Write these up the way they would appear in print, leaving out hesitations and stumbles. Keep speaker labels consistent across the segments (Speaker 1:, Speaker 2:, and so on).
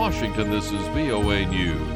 Speaker 1: Washington, this is VOA News.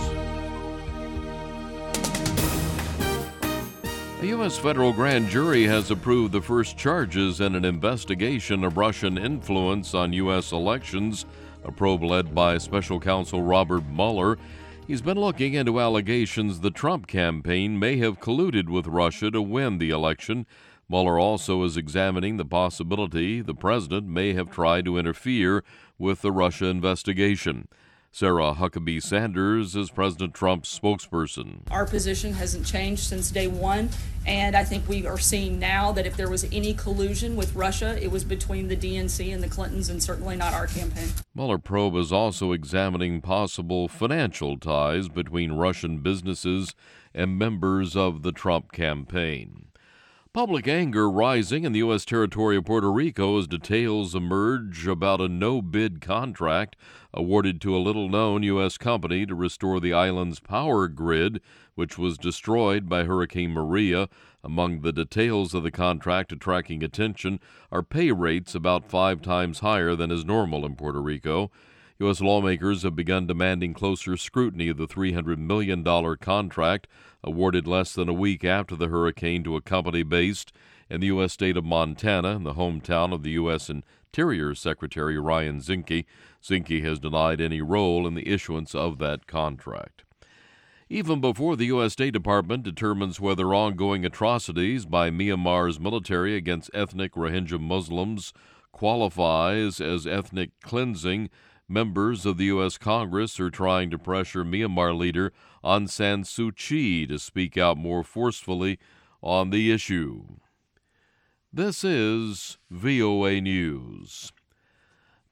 Speaker 1: A U.S. federal grand jury has approved the first charges in an investigation of Russian influence on U.S. elections, a probe led by special counsel Robert Mueller. He's been looking into allegations the Trump campaign may have colluded with Russia to win the election. Mueller also is examining the possibility the president may have tried to interfere with the Russia investigation. Sarah Huckabee Sanders is President Trump's spokesperson.
Speaker 2: Our position hasn't changed since day one, and I think we are seeing now that if there was any collusion with Russia, it was between the DNC and the Clintons, and certainly not our campaign.
Speaker 1: Mueller probe is also examining possible financial ties between Russian businesses and members of the Trump campaign. Public anger rising in the U.S. territory of Puerto Rico as details emerge about a no-bid contract awarded to a little-known U.S. company to restore the island's power grid, which was destroyed by Hurricane Maria. Among the details of the contract attracting attention are pay rates about 5 times higher than is normal in Puerto Rico. U.S. lawmakers have begun demanding closer scrutiny of the $300 million contract awarded less than a week after the hurricane to a company based in the U.S. state of Montana, in the hometown of the U.S. Interior Secretary Ryan Zinke. Zinke has denied any role in the issuance of that contract. Even before the U.S. State Department determines whether ongoing atrocities by Myanmar's military against ethnic Rohingya Muslims qualifies as ethnic cleansing, members of the U.S. Congress are trying to pressure Myanmar leader Aung San Suu Kyi to speak out more forcefully on the issue. This is VOA News.